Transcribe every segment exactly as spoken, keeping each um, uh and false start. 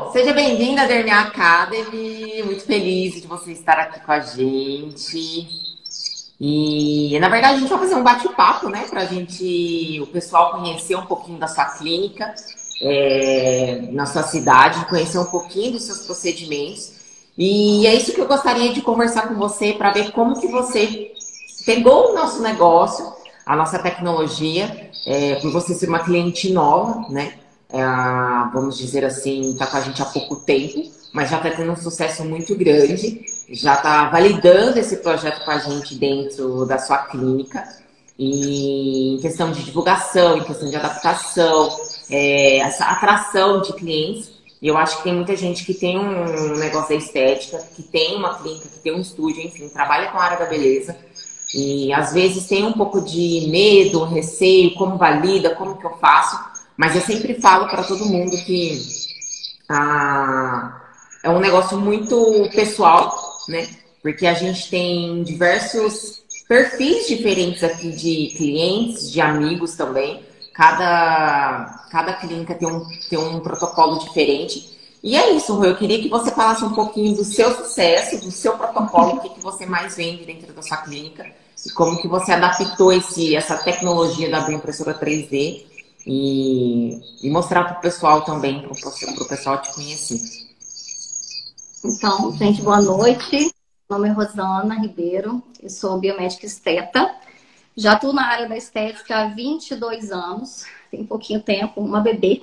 Seja bem-vinda à Dernia Academy. Muito feliz de você estar aqui com a gente. E, na verdade, a gente vai fazer um bate-papo, né? Para a gente, o pessoal conhecer um pouquinho da sua clínica, é, na sua cidade, conhecer um pouquinho dos seus procedimentos. E é isso que eu gostaria de conversar com você para ver como que você pegou o nosso negócio, a nossa tecnologia, é, por você ser uma cliente nova, né? É, vamos dizer assim, está com a gente há pouco tempo, mas já está tendo um sucesso muito grande, já está validando esse projeto com a gente dentro da sua clínica, e em questão de divulgação, em questão de adaptação, é, essa atração de clientes. E eu acho que tem muita gente que tem um negócio da estética, que tem uma clínica, que tem um estúdio, enfim, trabalha com a área da beleza, e às vezes tem um pouco de medo, receio, como valida, como que eu faço. Mas eu sempre falo para todo mundo que ah, é um negócio muito pessoal, né? Porque a gente tem diversos perfis diferentes aqui de clientes, de amigos também. Cada, cada clínica tem um, tem um protocolo diferente. E é isso, Rô. Eu queria que você falasse um pouquinho do seu sucesso, do seu protocolo, o que, que você mais vende dentro da sua clínica e como que você adaptou esse, essa tecnologia da bioimpressora três D. E, e mostrar para o pessoal também, para o pessoal te conhecer. Então, gente, boa noite. Meu nome é Rosana Ribeiro, eu sou biomédica esteta. Já estou na área da estética há vinte e dois anos, tem pouquinho tempo, uma bebê.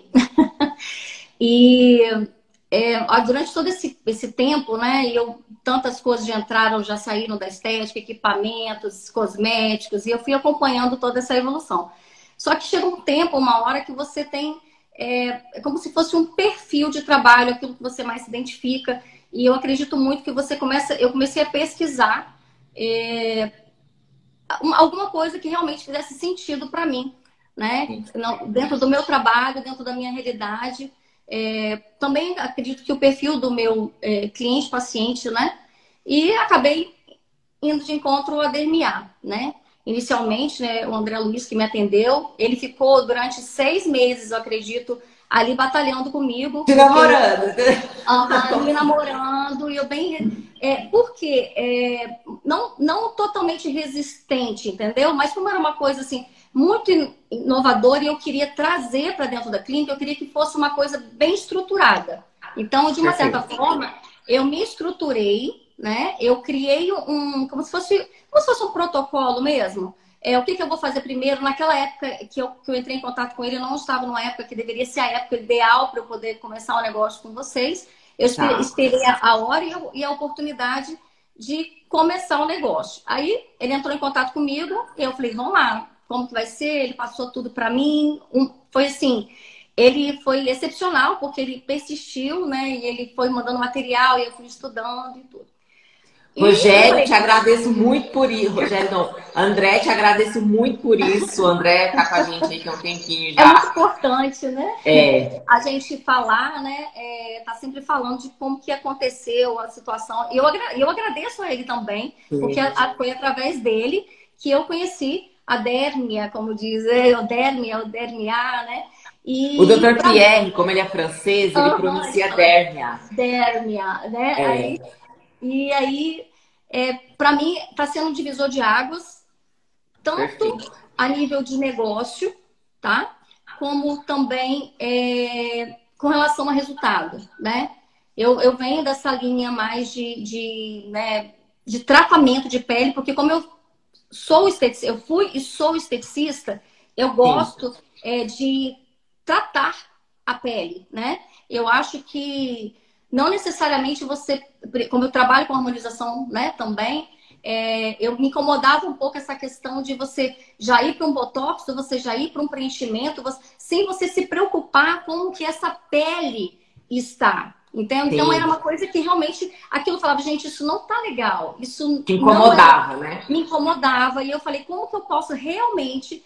E é, durante todo esse, esse tempo, né, eu, tantas coisas já entraram, já saíram da estética, equipamentos, cosméticos, e eu fui acompanhando toda essa evolução. Só que chega um tempo, uma hora que você tem, é, é como se fosse um perfil de trabalho, aquilo que você mais se identifica. E eu acredito muito que você começa, eu comecei a pesquisar é, alguma coisa que realmente fizesse sentido para mim, né? Não, dentro do meu trabalho, dentro da minha realidade. É, também acredito que o perfil do meu é, cliente-paciente, né? E acabei indo de encontro a Dernia, né? Inicialmente, né, o André Luiz que me atendeu, ele ficou durante seis meses, eu acredito, ali batalhando comigo. Te namorando. Uh, me namorando, e eu bem... É, porque é, não, não totalmente resistente, entendeu? Mas como era uma coisa, assim, muito inovadora e eu queria trazer para dentro da clínica, eu queria que fosse uma coisa bem estruturada. Então, de uma certa forma, eu me estruturei, né? Eu criei um, como se fosse, como se fosse um protocolo mesmo. É, o que, que eu vou fazer primeiro? Naquela época que eu, que eu entrei em contato com ele, eu não estava numa época que deveria ser a época ideal para eu poder começar um negócio com vocês. Eu tá. esperei a, a hora e a, e a oportunidade de começar o negócio. Aí ele entrou em contato comigo, e eu falei, vamos lá, como que vai ser? Ele passou tudo para mim. Um, foi assim... Ele foi excepcional, porque ele persistiu, né? E ele foi mandando material, e eu fui estudando e tudo. Rogério, falei, te agradeço muito por isso. Rogério, não. André, te agradeço muito por isso. O André tá com a gente aí tem um tempinho já. É muito importante, né? É. A gente falar, né? É, tá sempre falando de como que aconteceu a situação. E eu, eu agradeço a ele também, sim, porque a, foi através dele que eu conheci a Dernia, como diz, o Dernia, o Dernia, né? E o doutor pra... Pierre, como ele é francês, ele uhum, pronuncia Dernia. Dernia, né? É. Aí, e aí, é, para mim, está sendo um divisor de águas, tanto perfeito, a nível de negócio, tá? Como também é, com relação a resultado, né? Eu, eu venho dessa linha mais de, de, né, de tratamento de pele, porque como eu sou esteticista, eu fui e sou esteticista, eu gosto é, de tratar a pele, né? Eu acho que não necessariamente você, como eu trabalho com harmonização, né, também, é, eu me incomodava um pouco essa questão de você já ir para um botox, você já ir para um preenchimento, você, sem você se preocupar com o que essa pele está. Entendeu? Então era uma coisa que realmente aquilo eu falava, gente, isso não tá legal. Isso te incomodava, é, né? Me incomodava. E eu falei, como que eu posso realmente...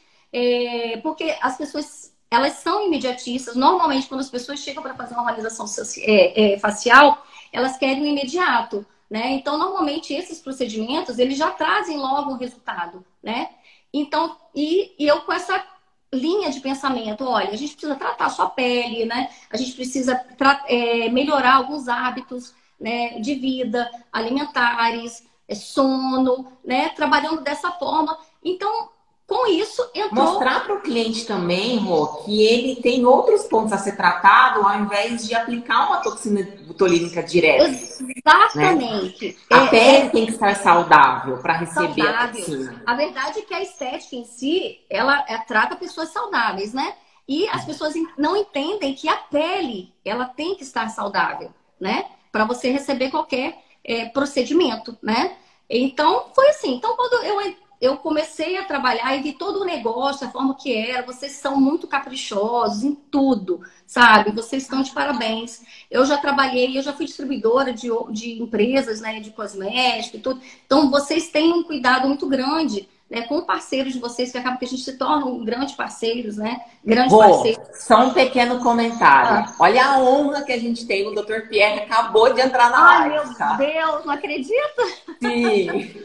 É, porque as pessoas, elas são imediatistas. Normalmente, quando as pessoas chegam para fazer uma harmonização é, é, facial, elas querem o imediato, né? Então, normalmente, esses procedimentos, eles já trazem logo um resultado, né? Então, e, e eu com essa linha de pensamento. Olha, a gente precisa tratar a sua pele, né? A gente precisa é, melhorar alguns hábitos, né, de vida, alimentares, é, sono, né? Trabalhando dessa forma. Então, com isso, entrou... Mostrar para o cliente também, Rô, que ele tem outros pontos a ser tratado ao invés de aplicar uma toxina botulínica direta. Exatamente. Né? A é, pele é... tem que estar saudável para receber saudável. a toxina. A verdade é que a estética em si, ela é, trata pessoas saudáveis, né? E as pessoas não entendem que a pele, ela tem que estar saudável, né? Para você receber qualquer é, procedimento, né? Então, foi assim. Então, quando eu, eu comecei a trabalhar e vi todo o negócio, a forma que era, vocês são muito caprichosos em tudo, sabe? Vocês estão de parabéns. Eu já trabalhei, eu já fui distribuidora de, de empresas, né? De cosméticos e tudo. Então, vocês têm um cuidado muito grande, né, com parceiros de vocês, que acaba que a gente se torna um grandes parceiros, né? Grandes Rô, parceiros. só um pequeno comentário. Ah. Olha a honra que a gente tem. O doutor Pierre acabou de entrar na Ai, live. Ai, meu tá? Deus, não acredita? Sim.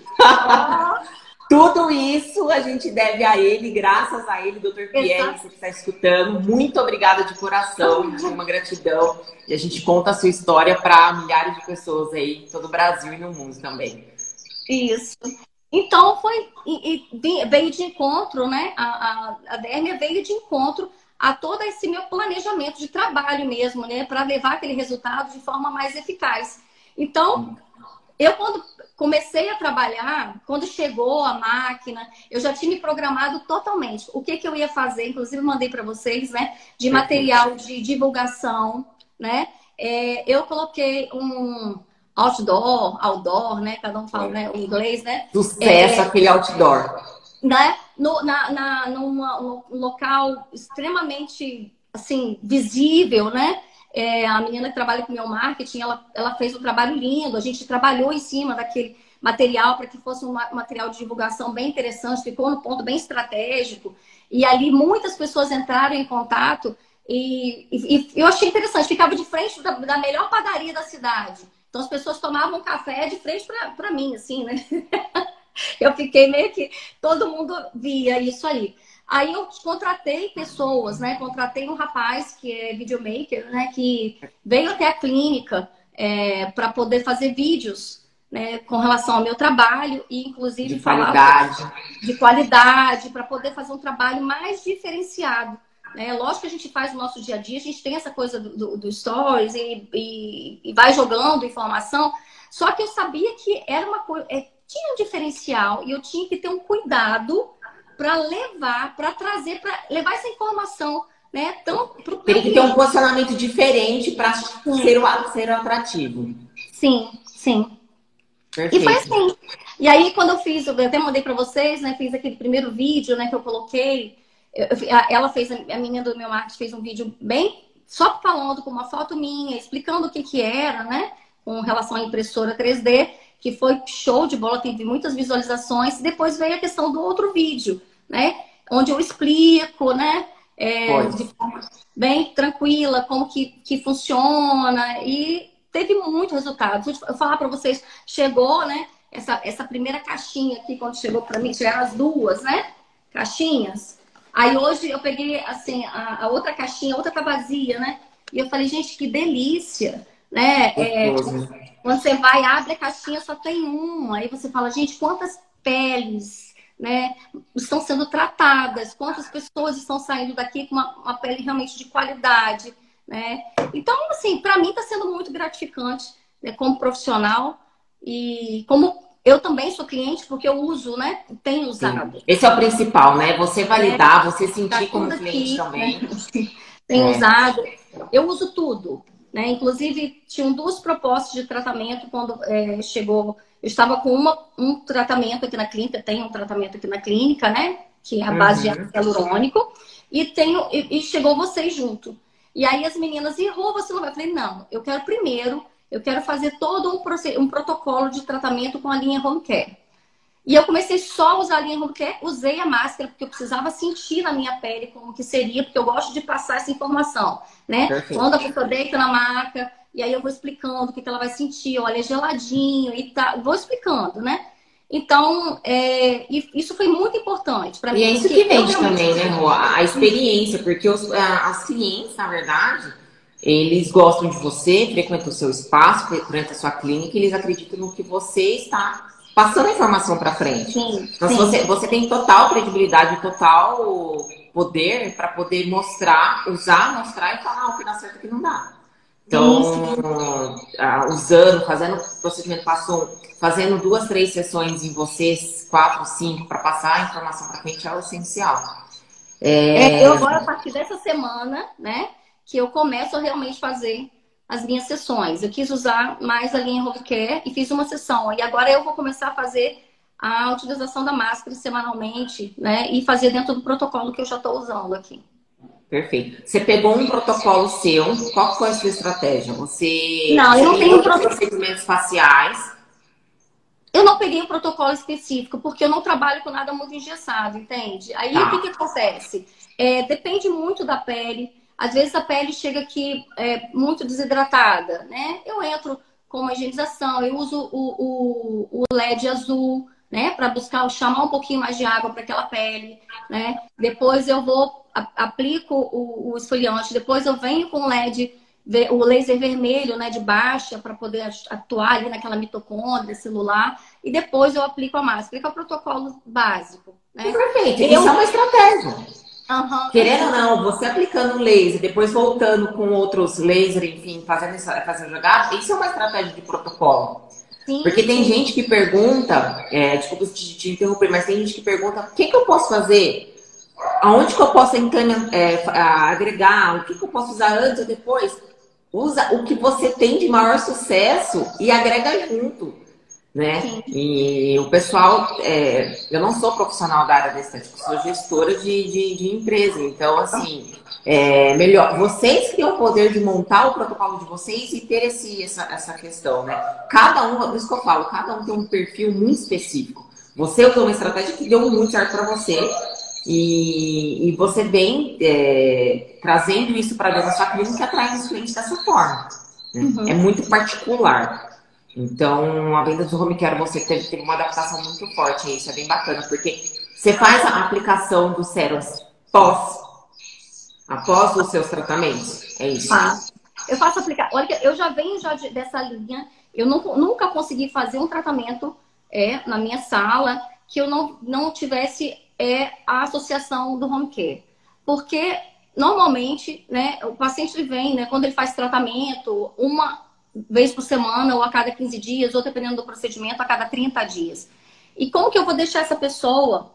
Oh. Tudo isso a gente deve a ele, graças a ele, doutor Pierre, você que está escutando. Muito obrigada de coração, de uma gratidão. E a gente conta a sua história para milhares de pessoas aí, em todo o Brasil e no mundo também. Isso. Então, foi, e, e veio de encontro, né? A, a, a Dérmia veio de encontro a todo esse meu planejamento de trabalho mesmo, né? Para levar aquele resultado de forma mais eficaz. Então, eu quando comecei a trabalhar, quando chegou a máquina, eu já tinha me programado totalmente. O que, que eu ia fazer, inclusive mandei para vocês, né? De material de divulgação, né? É, eu coloquei um... outdoor, outdoor, né? Cada um fala, né, o inglês, né? Sucesso, é, aquele outdoor. Né? No, na, na, numa, num local extremamente, assim, visível, né? É, a menina que trabalha com o meu marketing, ela, ela fez um trabalho lindo. A gente trabalhou em cima daquele material para que fosse um material de divulgação bem interessante. Ficou no ponto bem estratégico. E ali muitas pessoas entraram em contato e, e, e eu achei interessante. Ficava de frente da, da melhor padaria da cidade. Então, as pessoas tomavam café de frente para mim, assim, né? Eu fiquei meio que... Todo mundo via isso aí. Aí eu contratei pessoas, né? Contratei um rapaz que é videomaker, né? Que veio até a clínica é, para poder fazer vídeos, né? Com relação ao meu trabalho e, inclusive, de qualidade. De qualidade, para poder fazer um trabalho mais diferenciado. É, lógico que a gente faz o nosso dia a dia, a gente tem essa coisa do, do, do stories e, e, e vai jogando informação, só que eu sabia que era uma coisa, é, tinha um diferencial e eu tinha que ter um cuidado para levar, para trazer, para levar essa informação, né? Tão, pro Tem que ter um posicionamento diferente para ser, ser atrativo. Sim, sim. Perfeito. E foi assim. E aí, quando eu fiz, eu até mandei para vocês, né? Fiz aquele primeiro vídeo, né? Que eu coloquei. Ela fez, a menina do meu marketing fez um vídeo bem só falando com uma foto minha, explicando o que que era, né? Com relação à impressora três D, que foi show de bola, teve muitas visualizações. Depois veio a questão do outro vídeo, né? Onde eu explico, né? É, de forma bem tranquila, como que, que funciona. E teve muito resultado. Eu falar para vocês, chegou, né? Essa, essa primeira caixinha aqui, quando chegou para mim, chegaram as duas, né? Caixinhas. Aí hoje eu peguei, assim, a, a outra caixinha, a outra tá vazia, né? E eu falei, gente, que delícia, né? É, quando você vai, abre a caixinha, só tem uma. Aí você fala, gente, quantas peles, né, estão sendo tratadas? Quantas pessoas estão saindo daqui com uma, uma pele realmente de qualidade, né? Então, assim, para mim tá sendo muito gratificante, né, como profissional e como... Eu também sou cliente porque eu uso, né? Tenho usado. Sim. Esse é o principal, né? Você validar, é, você sentir tá como cliente aqui, também. Né? Tenho é. usado. Eu uso tudo, né? Inclusive, tinham duas propostas de tratamento quando é, chegou. Eu estava com uma, um tratamento aqui na clínica, tem um tratamento aqui na clínica, né? Que é a base uhum. de ácido hialurônico. E, tenho, e, e chegou vocês junto. E aí as meninas, e Rô, você não vai? Eu falei, não, eu quero primeiro... Eu quero fazer todo um, um protocolo de tratamento com a linha Home Care. E eu comecei só a usar a linha Home Care, usei a máscara, porque eu precisava sentir na minha pele como que seria, porque eu gosto de passar essa informação, né? Perfeito. Quando a pessoa deita na maca, e aí eu vou explicando o que, que ela vai sentir, olha, é geladinho e tá, vou explicando, né? Então, é, isso foi muito importante para mim. E é isso que vende também, né, Rô? A experiência, porque os, as clientes, na verdade, eles gostam de você, frequentam o seu espaço, frequentam a sua clínica, e eles acreditam no que você está passando a informação para frente. Sim, então, sim. Você, você tem total credibilidade, total poder para poder mostrar, usar, mostrar e falar o que dá certo e o que não dá. Então, uh, usando, fazendo procedimento passo fazendo duas, três sessões em vocês, quatro, cinco, para passar a informação para frente é o essencial. É... É, eu agora, a partir dessa semana, né, que eu começo a realmente fazer as minhas sessões. Eu quis usar mais a linha Home Care e fiz uma sessão. E agora eu vou começar a fazer a utilização da máscara semanalmente, né, e fazer dentro do protocolo que eu já estou usando aqui. Perfeito. Você pegou um protocolo seu, qual foi a sua estratégia? Você não, eu não tenho um protocolo. procedimentos faciais? Eu não peguei um protocolo específico, porque eu não trabalho com nada muito engessado, entende? Aí tá. O que, que acontece? É, depende muito da pele. Às vezes a pele chega aqui é, muito desidratada, né? Eu entro com uma higienização, eu uso o, o, o L E D azul, né? Para buscar, chamar um pouquinho mais de água para aquela pele, né? Depois eu vou... aplico o, o esfoliante, depois eu venho com o L E D, o laser vermelho, né, de baixa, para poder atuar ali naquela mitocôndria celular, e depois eu aplico a máscara, que é o protocolo básico. Né? Perfeito, eu... isso é uma estratégia. Uhum. Querendo ou não, você aplicando laser, depois voltando com outros lasers, enfim, fazendo, fazendo jogada, isso é uma estratégia de protocolo. Sim, Porque tem sim. gente que pergunta, é, desculpa te, te interromper, mas tem gente que pergunta, o que, que eu posso fazer? Aonde que eu posso é, agregar? O que, que eu posso usar antes ou depois? Usa o que você tem de maior sucesso e agrega junto, né? Sim. E o pessoal, é, eu não sou profissional da área da estética, sou gestora de, de, de empresa, então assim, é melhor, vocês que têm o poder de montar o protocolo de vocês e ter esse, essa, essa questão, né? Cada um, por isso que eu falo, cada um tem um perfil muito específico. Você usou uma estratégia que deu muito certo para você. E, e você vem é, trazendo isso para dentro da sua clínica e atrai os clientes dessa forma. Né? Uhum. É muito particular. Então, a venda do home care, você teve, teve uma adaptação muito forte. Isso é bem bacana, porque você faz a aplicação dos sérums pós, após os seus tratamentos. É isso. Ah, eu faço aplicar. Olha, eu já venho já de, dessa linha. Eu não, nunca consegui fazer um tratamento é, na minha sala que eu não, não tivesse é a associação do home care. Porque, normalmente, né, o paciente vem, né, quando ele faz tratamento, uma vez por semana ou a cada quinze dias, ou dependendo do procedimento, a cada trinta dias. E como que eu vou deixar essa pessoa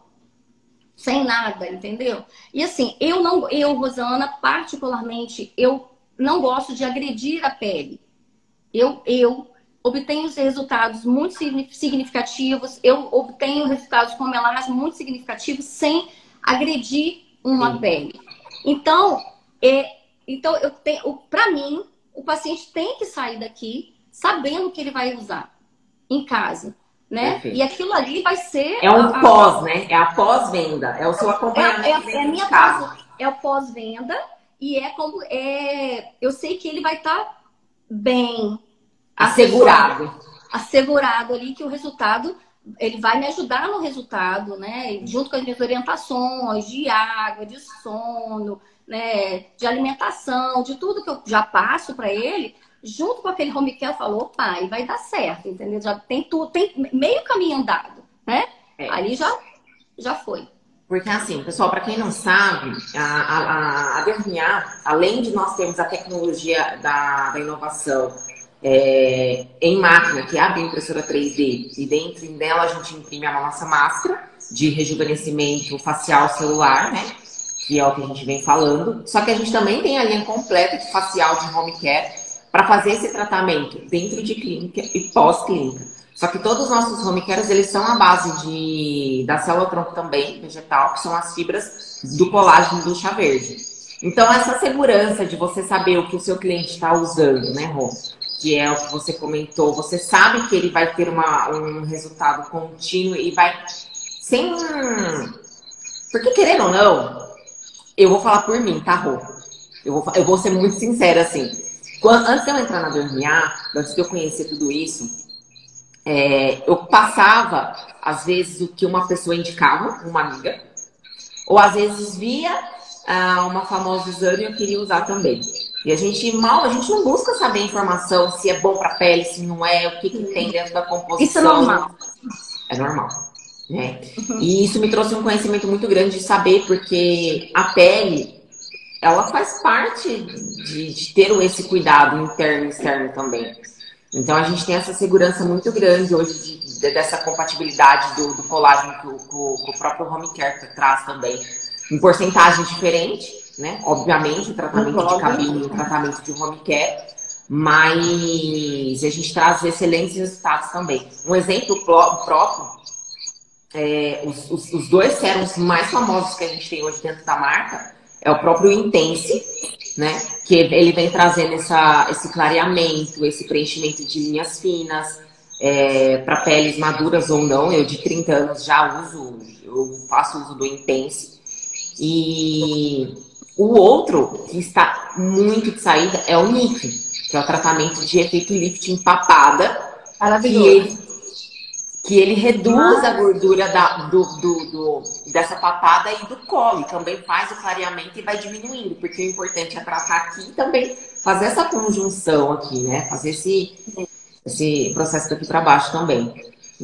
sem nada, entendeu? E assim, eu, não, eu Rosana, particularmente, eu não gosto de agredir a pele. Eu... eu obtenho resultados muito significativos, eu obtenho resultados com melasma muito significativos sem agredir uma Sim. pele. Então, é, então eu tenho, para mim, o paciente tem que sair daqui sabendo o que ele vai usar em casa, né? Perfeito. E aquilo ali vai ser... É um a, pós, a... né? É a pós-venda, é o seu acompanhamento. É, é, é, a minha pós, é o pós-venda e é como... É, eu sei que ele vai estar bem... Assegurado. Assegurado ali que o resultado, ele vai me ajudar no resultado, né? Junto com as minhas orientações de água, de sono, né? De alimentação, de tudo que eu já passo para ele, junto com aquele home care, eu falo, opa, aí vai dar certo, entendeu? Já tem tudo, tem meio caminho andado, né? É. Ali já, já foi. Porque assim, pessoal, para quem não sabe, a, a, a Dermiar, além de nós termos a tecnologia da, da inovação, É, em máquina, que abre a impressora três D, e dentro dela a gente imprime a nossa máscara de rejuvenescimento facial celular, né? Que é o que a gente vem falando. Só que a gente também tem a linha completa de facial de home care para fazer esse tratamento dentro de clínica e pós-clínica. Só que todos os nossos home cares, eles são à base de, da célula-tronco também, vegetal, que são as fibras do colágeno do chá verde. Então, essa segurança de você saber o que o seu cliente está usando, né, Rô? Que é o que você comentou, você sabe que ele vai ter uma, um resultado contínuo e vai sem... Porque, querendo ou não, eu vou falar por mim, tá, Rô? Eu vou, eu vou ser muito sincera, assim. Quando, antes de eu entrar na Dermiar, antes de eu conhecer tudo isso, É, eu passava, às vezes, o que uma pessoa indicava, uma amiga, ou às vezes via ah, uma famosa usando e eu queria usar também. E a gente mal, a gente não busca saber a informação se é bom para a pele, se não é, o que, que tem dentro da Isso é composição. normal. É normal, né? Uhum. E isso me trouxe um conhecimento muito grande de saber, porque a pele, ela faz parte de, de ter esse cuidado interno e externo também. Então a gente tem essa segurança muito grande hoje de, de, dessa compatibilidade do, do colágeno que o, que o próprio home care traz também. Em porcentagem diferente, né? Obviamente, o tratamento de cabine e o tratamento de home care, mas a gente traz excelentes resultados também. Um exemplo próprio, é, os, os, os dois sérums mais famosos que a gente tem hoje dentro da marca é o próprio Intense, né? Que ele vem trazendo essa, esse clareamento, esse preenchimento de linhas finas, é, para peles maduras ou não. Eu de trinta anos já uso, eu faço uso do Intense. E o outro, que está muito de saída, é o N I F, que é o tratamento de efeito lifting papada, que ele, que ele reduz a gordura da, do, do, do, dessa papada e do colo. Também faz o clareamento e vai diminuindo, porque o importante é tratar aqui e também fazer essa conjunção aqui, né? Fazer esse, esse processo daqui para baixo também.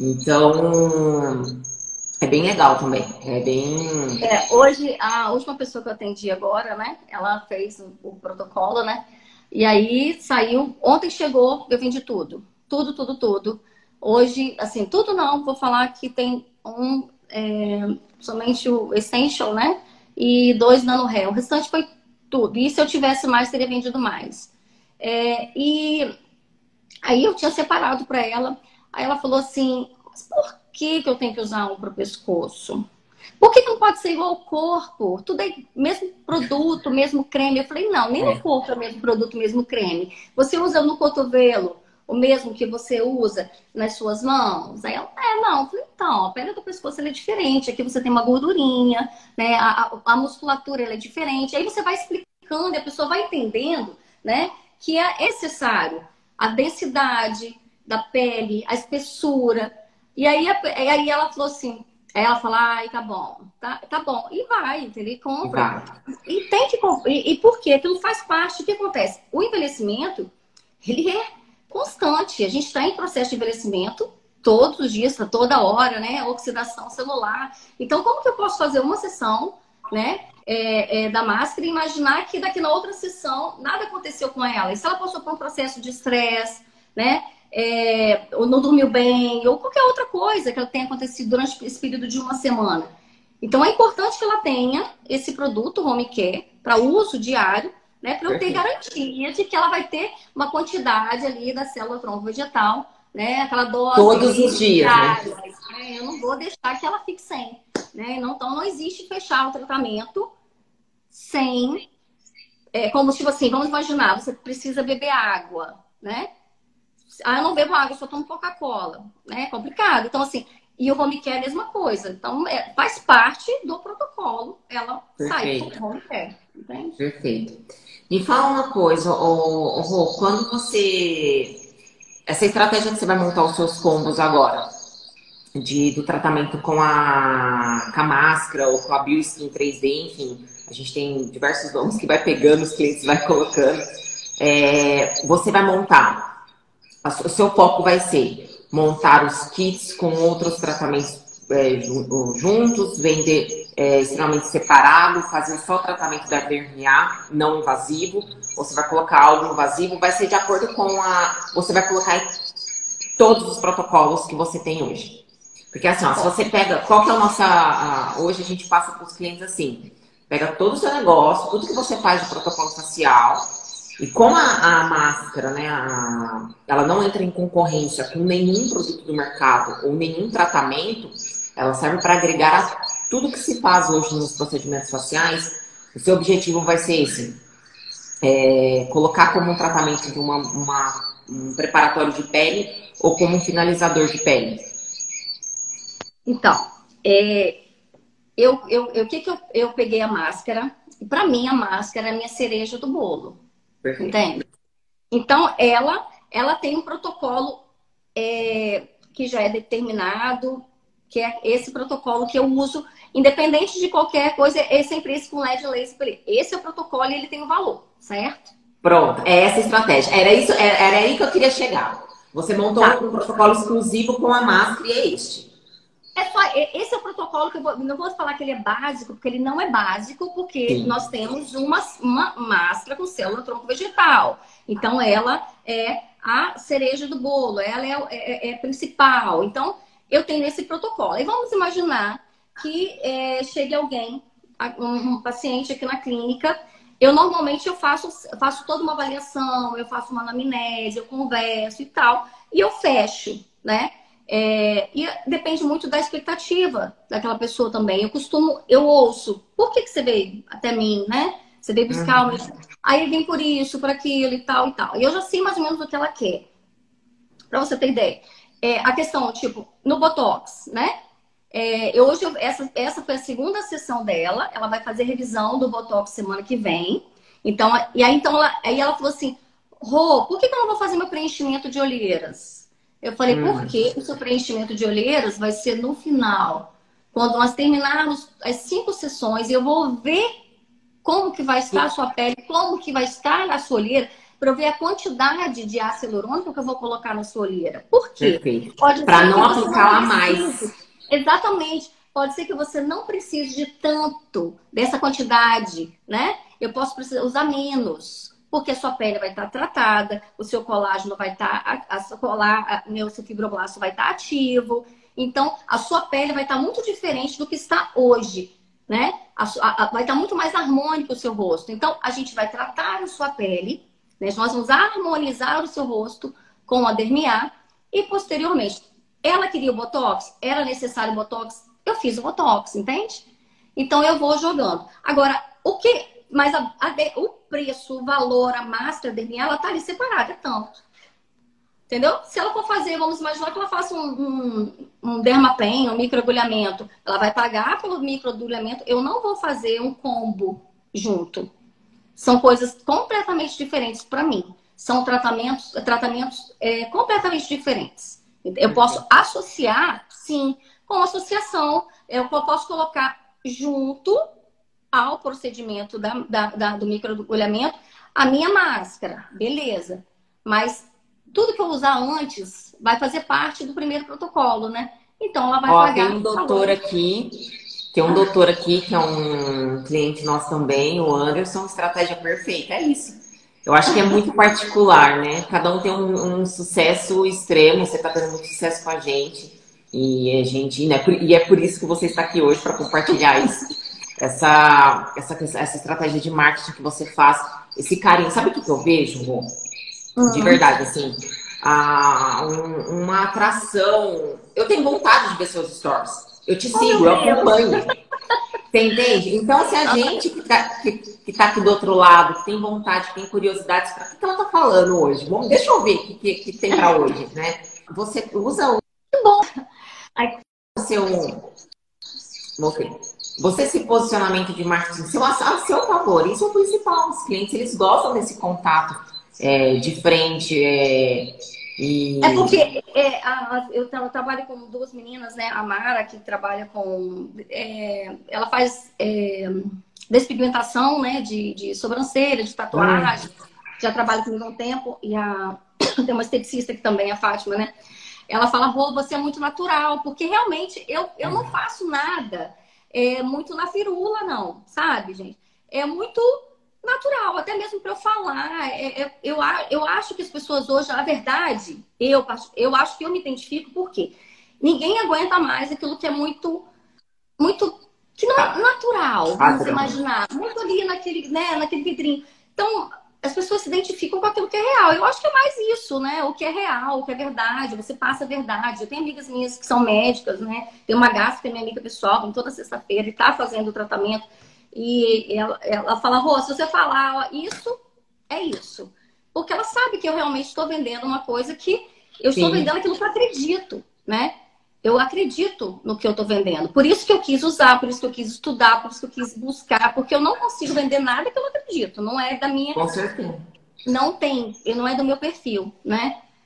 Então, é bem legal também. É bem. É, hoje, a última pessoa que eu atendi agora, né? Ela fez o, o protocolo, né? E aí saiu. Ontem chegou, eu vendi tudo. Tudo, tudo, tudo. Hoje, assim, tudo não. Vou falar que tem um. É, somente o Essential, né? E dois Nano Hair. O restante foi tudo. E se eu tivesse mais, teria vendido mais. É, e aí eu tinha separado para ela. Aí ela falou assim: mas por que, que eu tenho que usar um para o pescoço? Por que, que não pode ser igual ao corpo? Tudo é mesmo produto, mesmo creme. Eu falei, não, nem no É. corpo é o mesmo produto, mesmo creme. Você usa no cotovelo o mesmo que você usa nas suas mãos? Aí ela, é, não. Eu falei, então, a pele do pescoço ela é diferente. Aqui você tem uma gordurinha, né? A, a, a musculatura ela é diferente. Aí você vai explicando e a pessoa vai entendendo, né? Que é necessário a densidade da pele, a espessura. E aí, aí ela falou assim, aí ela fala, ai, tá bom, tá, tá bom. E vai, entendeu? E E compra. vai. E tem que comprar. E, e por quê? Aquilo faz parte. O que acontece? O envelhecimento, ele é constante. A gente está em processo de envelhecimento todos os dias, toda hora, né? Oxidação celular. Então, como que eu posso fazer uma sessão, né? É, é, da máscara e imaginar que daqui na outra sessão nada aconteceu com ela. E se ela passou por um processo de estresse, né? É, ou não dormiu bem, ou qualquer outra coisa que tenha acontecido durante esse período de uma semana. Então é importante que ela tenha esse produto home care para uso diário, né? Para eu ter garantia de que ela vai ter uma quantidade ali da célula tronco vegetal, né? Aquela dose Todos ali, os dias, diária, né? né? Eu não vou deixar que ela fique sem, né? Então não existe fechar o tratamento sem, é, como tipo assim, vamos imaginar, você precisa beber água, né? Ah, eu não bebo água, eu só tomo Coca-Cola, né? É complicado. Então, assim, e o home care é a mesma coisa. Então, é, faz parte do protocolo ela sair com Perfeito. o home care, entende? Perfeito. Me fala uma coisa, ô, ô, Rô, quando você. Essa estratégia que você vai montar os seus combos agora, de, do tratamento com a, com a máscara ou com a Bioskin três D, enfim, a gente tem diversos nomes que vai pegando, os clientes vai colocando. É, você vai montar, o seu foco vai ser montar os kits com outros tratamentos é, juntos, vender é, extremamente separado, fazer só o tratamento da hernia não invasivo, ou você vai colocar algo invasivo, vai ser de acordo com a. Você vai colocar todos os protocolos que você tem hoje. Porque assim, ó, se você pega, qual que é a nossa. A, hoje a gente passa para os clientes assim, pega todo o seu negócio, tudo que você faz de protocolo facial, e como a, a máscara, né, a, ela não entra em concorrência com nenhum produto do mercado ou nenhum tratamento, ela serve para agregar a tudo que se faz hoje nos procedimentos faciais. O seu objetivo vai ser esse: é, colocar como um tratamento de uma, uma, um preparatório de pele ou como um finalizador de pele. Então, é, eu, eu, eu, que que eu, eu peguei a máscara, e para mim a máscara é a minha cereja do bolo, Perfeito. entende? Então, ela, ela tem um protocolo é, que já é determinado, que é esse protocolo que eu uso, independente de qualquer coisa, é sempre esse com L E D laser. Esse é o protocolo e ele tem um valor, certo? Pronto, é essa a estratégia. Era, isso, era, era aí que eu queria chegar. Você montou tá. um protocolo exclusivo com a máscara e é este. É só, esse é o protocolo que eu vou, não vou falar que ele é básico, porque ele não é básico, porque Sim. nós temos uma, uma máscara com célula tronco vegetal. Então, ela é a cereja do bolo, ela é, é, é principal. Então, eu tenho esse protocolo. E vamos imaginar que é, chegue alguém, um, um paciente aqui na clínica. Eu normalmente eu faço, faço toda uma avaliação, eu faço uma anamnese, eu converso e tal, e eu fecho, né? É, e depende muito da expectativa daquela pessoa também. Eu costumo, eu ouço, por que, que você veio até mim, né? Você veio buscar uhum. o... Aí vem por isso, por aquilo e tal e tal. E eu já sei mais ou menos o que ela quer. Pra você ter ideia. É, a questão, tipo, no Botox, né? É, eu, hoje, eu, essa, essa foi a segunda sessão dela. Ela vai fazer revisão do Botox semana que vem. Então, e aí, então, ela, aí ela falou assim, Rô, por que, que eu não vou fazer meu preenchimento de olheiras? Eu falei, hum. porque o seu preenchimento de olheiras vai ser no final. Quando nós terminarmos as cinco sessões, eu vou ver como que vai estar a sua pele, como que vai estar a sua olheira, para eu ver a quantidade de ácido hialurônico que eu vou colocar na sua olheira. Por quê? Para não aplicar lá mais. Exatamente. Pode ser que você não precise de tanto dessa quantidade, né? Eu posso precisar usar menos. Porque a sua pele vai estar tratada, o seu colágeno vai estar, a, a, colar, a, o seu fibroblasto vai estar ativo. Então, a sua pele vai estar muito diferente do que está hoje, né? A, a, vai estar muito mais harmônico o seu rosto. Então, a gente vai tratar a sua pele, né? Nós vamos harmonizar o seu rosto com a dermiar e, posteriormente, ela queria o Botox? Era necessário o Botox? Eu fiz o Botox, entende? Então, eu vou jogando. Agora, o que... Mas a, a, o preço, o valor, a máscara, a dermiar, ela tá ali separada, é tanto. Entendeu? Se ela for fazer, vamos imaginar que ela faça um, um, um dermapen, um microagulhamento. Ela vai pagar pelo microagulhamento. Eu não vou fazer um combo junto. São coisas completamente diferentes para mim. São tratamentos, tratamentos é, completamente diferentes. Eu posso associar, sim, com associação. Eu posso colocar junto ao procedimento da, da, da, do microagulhamento, a minha máscara, beleza. Mas tudo que eu usar antes vai fazer parte do primeiro protocolo, né? Então ela vai Ó, pagar. Tem um doutor aqui, tem um doutor aqui que é um cliente nosso também, o Anderson, estratégia perfeita, é isso. Eu acho que é muito particular, né? Cada um tem um, um sucesso extremo, você tá tendo muito sucesso com a gente. E a gente, né? E é por isso que você está aqui hoje, para compartilhar isso. Essa, essa, essa estratégia de marketing que você faz, esse carinho. Sabe o que, que eu vejo, Rô? De verdade, assim, a, um, uma atração. Eu tenho vontade de ver seus stories. Eu te sigo, eu acompanho. Você entende? Então, se a gente que tá, que, que tá aqui do outro lado, que tem vontade, que tem curiosidades, para que, que ela tá falando hoje? Bom, deixa eu ver o que, que, que tem para hoje, né? Você usa o. Que bom! Seu. Okay. Você, esse posicionamento de marketing seu, a seu favor, isso é o principal. Os clientes, eles gostam desse contato é, de frente. É, e... é porque é, a, eu, eu trabalho com duas meninas, né? A Mara, que trabalha com... É, ela faz é, despigmentação, né? De, de sobrancelha, de tatuagem. Hum. Já trabalha comigo há um tempo. E a, tem uma esteticista aqui também, a Fátima, né? Ela fala, Rô, você é muito natural. Porque realmente eu, eu não faço nada... É muito na firula, não, sabe, gente? É muito natural, até mesmo para eu falar. É, é, eu, eu acho que as pessoas hoje, a verdade, eu, eu acho que eu me identifico porque ninguém aguenta mais aquilo que é muito, muito, que não é natural, vamos imaginar. Muito ali naquele, né, naquele vidrinho. Então, as pessoas se identificam com aquilo que é real. Eu acho que é mais isso, né? O que é real, o que é verdade. Você passa a verdade. Eu tenho amigas minhas que são médicas, né? Tem uma gasta que é minha amiga pessoal, vem toda sexta-feira e tá fazendo o tratamento. E ela, ela fala, Rô, se você falar ó, isso, é isso. Porque ela sabe que eu realmente estou vendendo uma coisa que eu estou Sim. vendendo aquilo que eu acredito, né? Eu acredito no que eu estou vendendo. Por isso que eu quis usar, por isso que eu quis estudar, por isso que eu quis buscar, porque eu não consigo vender nada que eu não acredito. Não é da minha... Com certeza. Não tem, não é do meu perfil, né?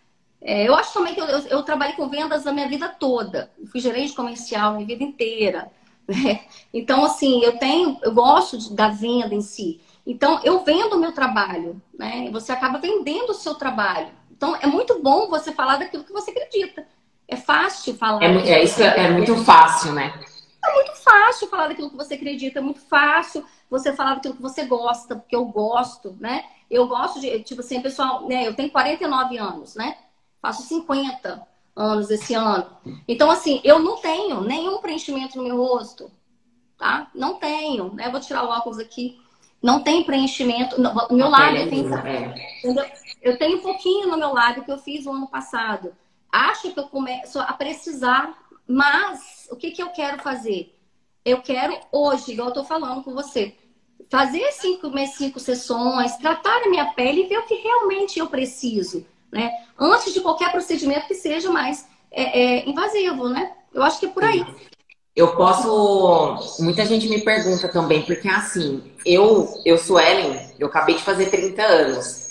É, eu acho também que eu, eu, eu trabalhei com vendas a minha vida toda. Eu fui gerente comercial a minha vida inteira. Né? Então, assim, eu tenho, eu gosto de, da venda em si. Então, eu vendo o meu trabalho, né? Você acaba vendendo o seu trabalho. Então, é muito bom você falar daquilo que você acredita. É fácil É, falar mu- daquilo é que isso, você é acredita. muito fácil, né? É muito fácil falar daquilo que você acredita. É muito fácil você falar daquilo que você gosta, porque eu gosto, né? Eu gosto de, tipo assim, pessoal, né? Eu tenho quarenta e nove anos, né? Faço cinquenta anos esse ano. Então, assim, eu não tenho nenhum preenchimento no meu rosto, tá? Não tenho, né? Vou tirar o óculos aqui. Não tem preenchimento. No meu A pele lábio é tem, linda, é. entendeu? Eu tenho um pouquinho no meu lábio que eu fiz o ano passado. Acho que eu começo a precisar, mas o que, que eu quero fazer? Eu quero hoje, igual eu tô falando com você, fazer cinco, minhas cinco sessões, tratar a minha pele e ver o que realmente eu preciso, né? Antes de qualquer procedimento que seja mais é, é, invasivo, né? Eu acho que é por aí. Eu posso. Muita gente me pergunta também, porque assim, eu, eu sou Ellen, eu acabei de fazer trinta anos.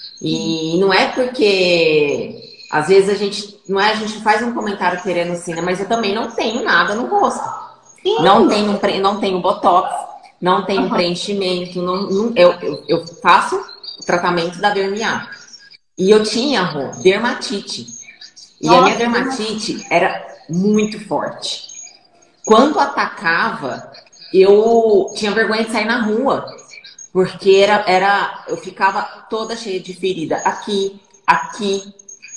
E não é porque às vezes a gente. Não é a gente faz um comentário querendo assim, né? Mas eu também não tenho nada no rosto. Não Sim. tenho, pre- não tenho botox, não tenho Aham. preenchimento, não, não- eu, eu, eu faço o tratamento da dermiar. E eu tinha, Rô, dermatite. E a minha Nossa, Deus. dermatite era muito forte. Quando atacava, eu tinha vergonha de sair na rua, porque era, era, eu ficava toda cheia de ferida. Aqui, aqui,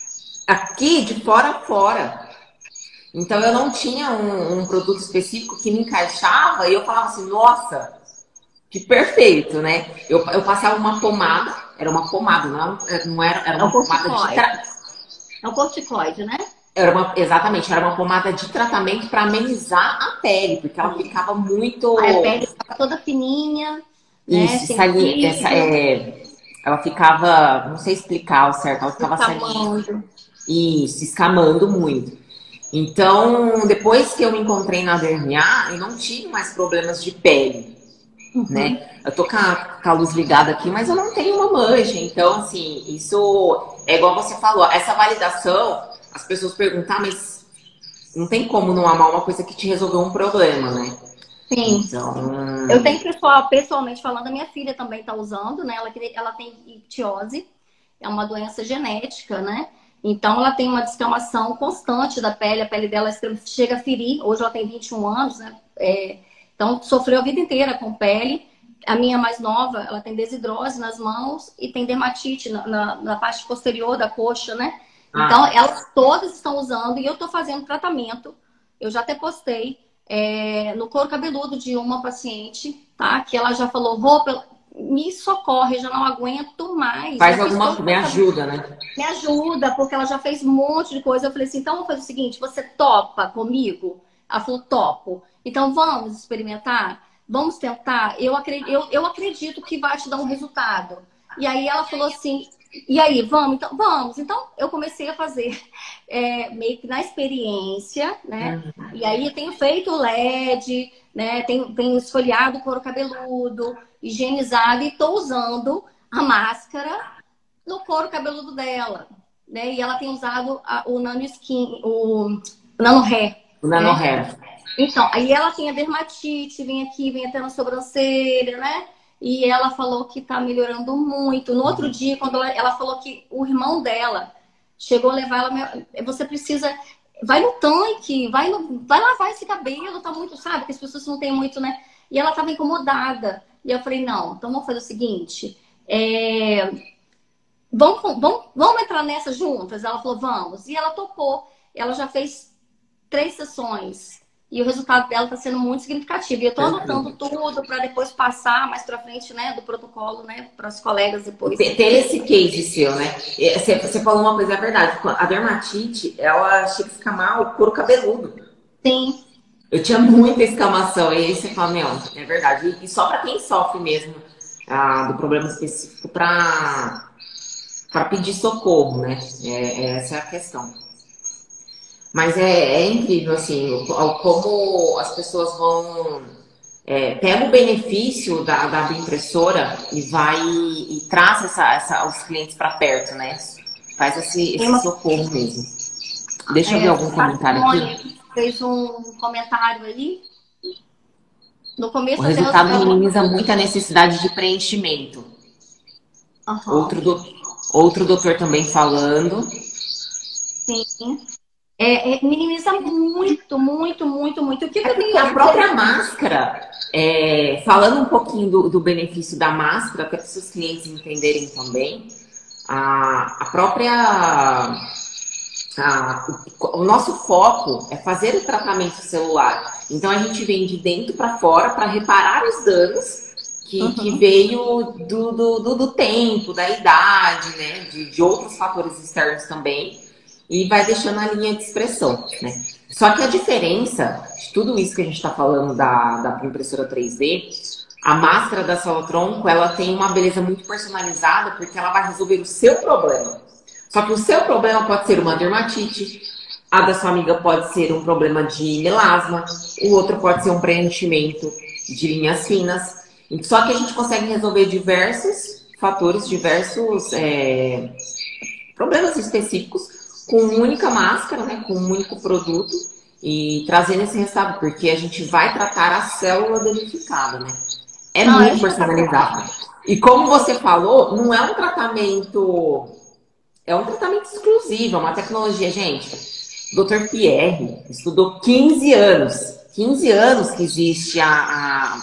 aqui, de fora a fora. Então eu não tinha um, um produto específico que me encaixava e eu falava assim, nossa, que perfeito, né? Eu, eu passava uma pomada, era uma pomada, não, não era, era É o uma pomada de corticoide. tra... É o corticoide, né? era uma, exatamente, era uma pomada de tratamento para amenizar a pele, porque ela ficava muito. Aí a pele fica toda fininha, né? Isso, sali... essa, Sensível, é... ela ficava, não sei explicar o certo, ela ficava saliente. descamando. Isso, escamando muito. Então, depois que eu me encontrei na dermiar, eu não tive mais problemas de pele, Uhum. né? Eu tô com a, com a luz ligada aqui, mas eu não tenho uma mancha. Então, assim, isso é igual você falou. Essa validação, as pessoas perguntam, ah, mas não tem como não amar uma coisa que te resolveu um problema, né? Sim. Então, Eu tenho pessoal, pessoalmente falando, a minha filha também está usando, né? Ela, ela tem ictiose, é uma doença genética, né? Então ela tem uma descamação constante da pele, a pele dela chega a ferir. Hoje ela tem vinte e um anos, né? É, então sofreu a vida inteira com pele. A minha mais nova, ela tem desidrose nas mãos e tem dermatite na, na, na parte posterior da coxa, né? Então ah, elas todas estão usando e eu estou fazendo tratamento. Eu já até postei é, no couro cabeludo de uma paciente, tá? Que ela já falou, roupa, me socorre, eu já não aguento mais. faz Já fiz alguma todo coisa, o me tratamento. ajuda, né? Me ajuda, porque ela já fez um monte de coisa. Eu falei assim, então vamos fazer o seguinte, você topa comigo? Ela falou, topo. Então vamos experimentar? Vamos tentar? Eu acredito, eu, eu acredito que vai te dar um resultado. E aí ela falou assim, e aí, vamos? Então, vamos. Então eu comecei a fazer é, meio que na experiência, né? Hum. E aí eu tenho feito L E D, né? Tenho, tenho esfoliado o couro cabeludo, higienizado e tô usando a máscara no couro cabeludo dela, né? E ela tem usado a, o Nano Skin, o Nano Hair, O né? nanohair. Então, aí ela tem a dermatite, vem aqui, vem até na sobrancelha, né? E ela falou que tá melhorando muito. No outro dia, quando ela, ela falou que o irmão dela chegou a levar ela, você precisa, vai no tanque, vai, no, vai lavar esse cabelo, tá muito, sabe? Que as pessoas não têm muito, né? E ela tava incomodada. E eu falei, não, então vamos fazer o seguinte, é, Vamos, vamos, vamos entrar nessa juntas? Ela falou, vamos. E ela topou. Ela já fez três sessões. E o resultado dela está sendo muito significativo. E eu estou anotando tudo para depois passar mais para frente, né, do protocolo, né, para os colegas depois. Tem tem esse case seu, né? E Você, você falou uma coisa, é verdade. A dermatite, ela chega a escamar o couro cabeludo. Sim, Eu tinha muita escamação. E aí você fala, meu, é verdade. E, e só para quem sofre mesmo ah, do problema específico para para pedir socorro, né? É, é, essa é a questão. Mas é, é incrível, assim, o, o- como as pessoas vão. É, pega o benefício da, da impressora e vai e traz essa, essa, os clientes para perto, né? Faz esse, Tem esse uma, socorro mesmo. Deixa eu ver é, algum comentário aqui. fez um comentário ali. No O começo até eu... resultado minimiza muito a necessidade de preenchimento. Uhum, Outro, do, outro doutor também falando. sim. É, é, minimiza muito, muito, muito, muito. O que, É que eu porque tenho a própria máscara, é, falando um pouquinho do, do benefício da máscara, até para os seus clientes entenderem também, a, a própria. A, o, o nosso foco é fazer o tratamento celular. Então a gente vem de dentro para fora para reparar os danos que, que Uhum. veio do, do, do, do tempo, da idade, né? De, de outros fatores externos também. E vai deixando a linha de expressão, né? Só que a diferença de tudo isso que a gente está falando da, da impressora três D, a máscara da Solotronco, ela tem uma beleza muito personalizada porque ela vai resolver o seu problema. Só que o seu problema pode ser uma dermatite, a da sua amiga pode ser um problema de melasma, o outro pode ser um preenchimento de linhas finas. Só que a gente consegue resolver diversos fatores, diversos é, problemas específicos com uma única máscara, né, com um único produto e trazendo esse resultado, porque a gente vai tratar a célula danificada, né? É Não, é muito personalizado. E como você falou, não é um tratamento, é um tratamento exclusivo, é uma tecnologia, gente. doutor Pierre estudou quinze anos, quinze anos que existe a,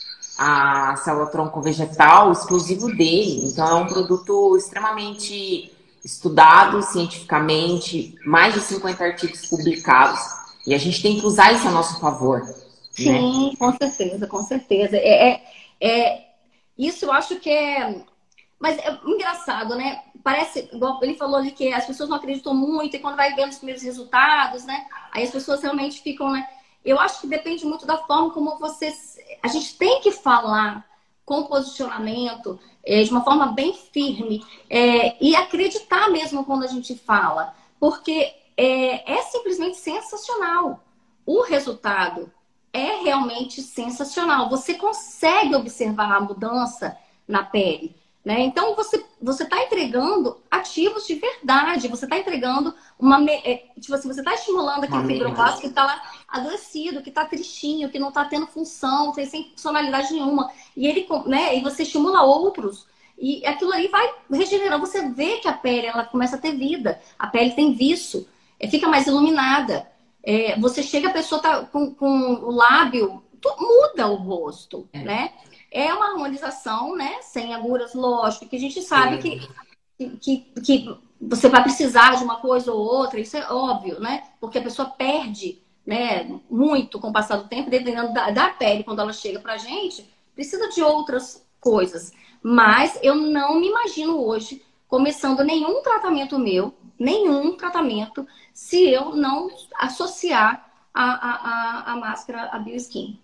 a, a célula tronco vegetal exclusivo dele. Então é um produto extremamente estudado cientificamente, mais de cinquenta artigos publicados, e a gente tem que usar isso a nosso favor, né? Sim, com certeza, com certeza. É, é, é, isso eu acho que é. Mas é engraçado, né? Parece, igual ele falou ali, que as pessoas não acreditam muito, e quando vai vendo os primeiros resultados, né? Aí as pessoas realmente ficam, né? Eu acho que depende muito da forma como você. A gente tem que falar com posicionamento, é, de uma forma bem firme, é, e acreditar mesmo quando a gente fala, porque é, é simplesmente sensacional. O resultado é realmente sensacional. Você consegue observar a mudança na pele, né? Então você você está entregando ativos de verdade. Você está entregando uma é, tipo assim, você está estimulando aquele fibroblasto que está lá adoecido, que está tristinho, que não está tendo função, sem funcionalidade nenhuma. E ele, né? E você estimula outros. E aquilo ali vai regenerando. Você vê que a pele ela começa a ter vida. A pele tem viço, fica mais iluminada. É, você chega, a pessoa tá com, com o lábio, muda o rosto, né? É uma harmonização, né? Sem agulhas, lógico, que a gente sabe que, que, que você vai precisar de uma coisa ou outra, isso é óbvio, né? Porque a pessoa perde, né, muito com o passar do tempo, dependendo da, da pele, quando ela chega pra gente, precisa de outras coisas. Mas eu não me imagino hoje começando nenhum tratamento meu, nenhum tratamento, se eu não associar a, a, a, a máscara a BioSkin.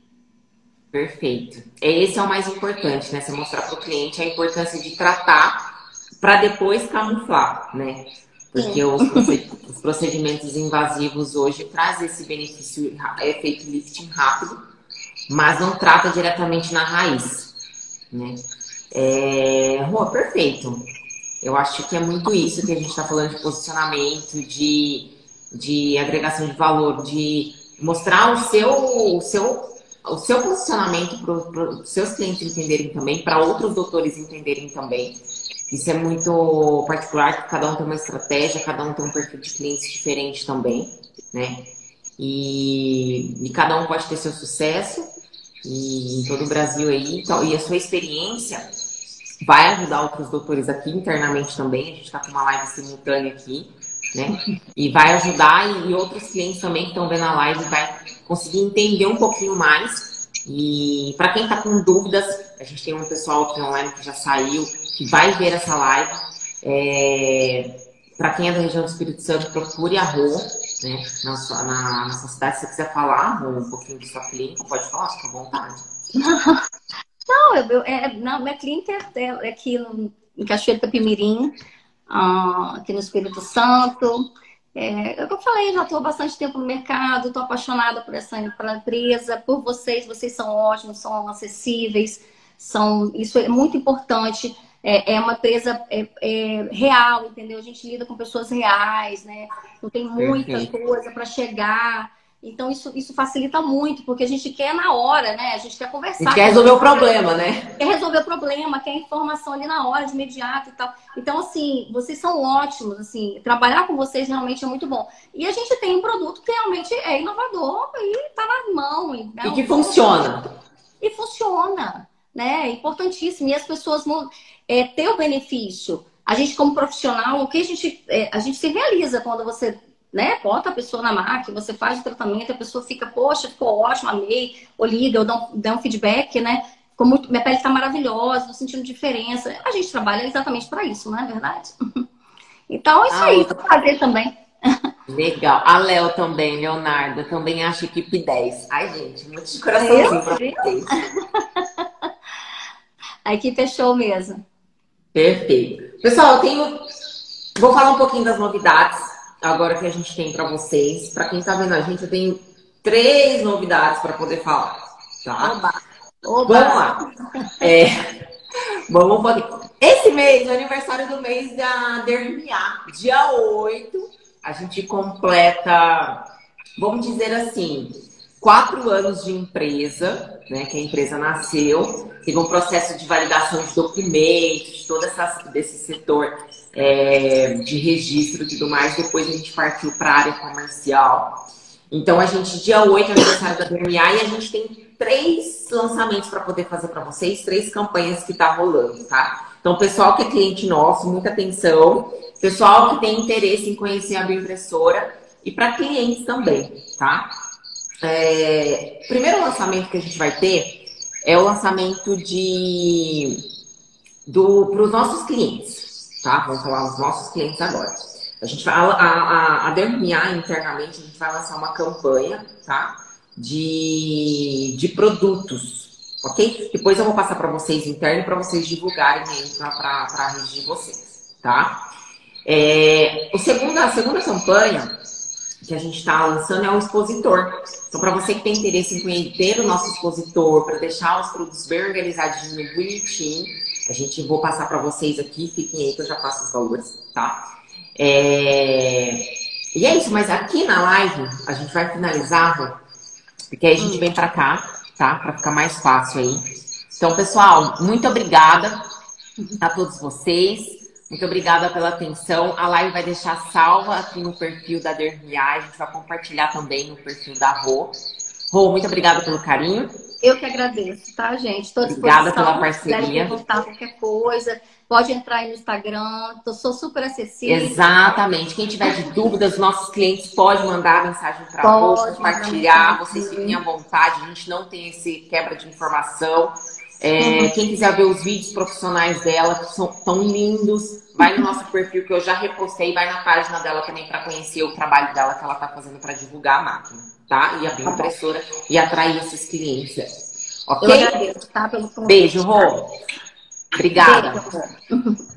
Perfeito. Esse é o mais importante, né? Você mostrar para o cliente a importância de tratar para depois camuflar, né? Porque os, os procedimentos invasivos hoje trazem esse benefício, efeito lifting rápido, mas não trata diretamente na raiz, né? É, Rô, perfeito. Eu acho que é muito isso que a gente está falando de posicionamento, de, de agregação de valor, de mostrar o seu, o seu, o seu posicionamento para os seus clientes entenderem também, para outros doutores entenderem também. Isso é muito particular, que cada um tem uma estratégia, cada um tem um perfil de clientes diferente também, né? E, e cada um pode ter seu sucesso, e em todo o Brasil aí, então, e a sua experiência vai ajudar outros doutores aqui internamente também. A gente está com uma live simultânea aqui, né? E vai ajudar, e, e outros clientes também que estão vendo a live vai conseguir entender um pouquinho mais. E para quem está com dúvidas, a gente tem um pessoal aqui online que já saiu, que vai ver essa live. É... Para quem é da região do Espírito Santo, procure a Rô, né? Na sua, na, na sua cidade. Se você quiser falar, Rô, um pouquinho de sua clínica, pode falar, fica à vontade. Não, eu, eu, é, não, minha clínica é, é aqui no, em Cachoeiro do Capimirim, ah, aqui no Espírito Santo. É, é o que eu falei, já estou há bastante tempo no mercado, estou apaixonada por essa pela empresa, por vocês, vocês são ótimos, são acessíveis, são, isso é muito importante. é, é uma empresa é, é, real, entendeu? A gente lida com pessoas reais, né? Não tem muita Perfeito. coisa para chegar. Então, isso, isso facilita muito, porque a gente quer na hora, né? A gente quer A gente conversar quer com resolver o problema, né? quer resolver o problema, quer informação ali na hora, de imediato e tal. Então, assim, vocês são ótimos, assim, trabalhar com vocês realmente é muito bom. E a gente tem um produto que realmente é inovador e tá na mão. E, né, E que um bom- funciona. e funciona, né? É importantíssimo. E as pessoas vão é, ter o benefício. A gente, como profissional, o que a gente, é, a gente se realiza quando você, né, bota a pessoa na máquina, você faz o tratamento, a pessoa fica, poxa, ficou ótimo, amei, ou liga, ou dá um, dá um feedback, né? Ficou muito, minha pele tá maravilhosa, tô sentindo diferença. A gente trabalha exatamente para isso, não é verdade? Então, é isso A aí, outra. vou fazer também. Legal. A Léo também, Leonardo, também acha equipe dez. Ai, gente, muito de Eu, coraçãozinho pra viu? vocês. A equipe é show mesmo. Perfeito. Pessoal, eu tenho. Vou falar um pouquinho das novidades agora que a gente tem para vocês. Para quem tá vendo a gente, eu tenho três novidades para poder falar, tá? Oba! Vamos Oba! lá. É, vamos poder. Esse mês, o aniversário do mês da Dermiá, dia oito, a gente completa, vamos dizer assim, quatro anos de empresa, né? Que a empresa nasceu, teve um processo de validação de documentos, de todo essa, desse setor é, de registro e tudo mais. Depois a gente partiu para a área comercial. Então, a gente, dia oito, é aniversário da Dermiá, e a gente tem três lançamentos para poder fazer para vocês, três campanhas que tá rolando, tá? Então, pessoal que é cliente nosso, muita atenção. Pessoal que tem interesse em conhecer a bioimpressora e para clientes também, tá? É, o primeiro lançamento que a gente vai ter é o lançamento de do para os nossos clientes, tá? Vamos falar dos nossos clientes agora. A gente vai a, a, a Dermiá internamente, a gente vai lançar uma campanha, tá? De, de produtos, ok? Depois eu vou passar para vocês interno para vocês divulgarem aí para a rede de vocês, tá? É, o segundo, a segunda campanha que a gente está lançando é o expositor. Então, para você que tem interesse em conhecer o nosso expositor, para deixar os produtos bem organizadinho, bonitinho, a gente vou passar para vocês aqui, fiquem aí que eu já passo os valores, tá? É... E é isso, mas aqui na live a gente vai finalizar, porque aí a gente vem para cá, tá? Para ficar mais fácil aí. Então, pessoal, muito obrigada a todos vocês. Muito obrigada pela atenção. A live vai deixar salva aqui no perfil da Dermiá. A gente vai compartilhar também no perfil da Rô. Rô, muito obrigada pelo carinho. Eu que agradeço, tá, gente? Estou à Obrigada disposição. pela parceria. Se quiser perguntar qualquer coisa, pode entrar aí no Instagram. Eu sou super acessível. Exatamente. Quem tiver de dúvidas, nossos clientes podem mandar mensagem para a Rô, compartilhar. Vocês fiquem à vontade. A gente não tem esse quebra de informação. É, uhum. Quem quiser ver os vídeos profissionais dela, que são tão lindos, vai no nosso perfil que eu já repostei, vai na página dela também para conhecer o trabalho dela que ela está fazendo para divulgar a máquina, tá? E a bioimpressora e atrair esses clientes. Ok? Eu agradeço, tá? Pelo convite. Beijo, Rô. Obrigada. Beijo, Rô.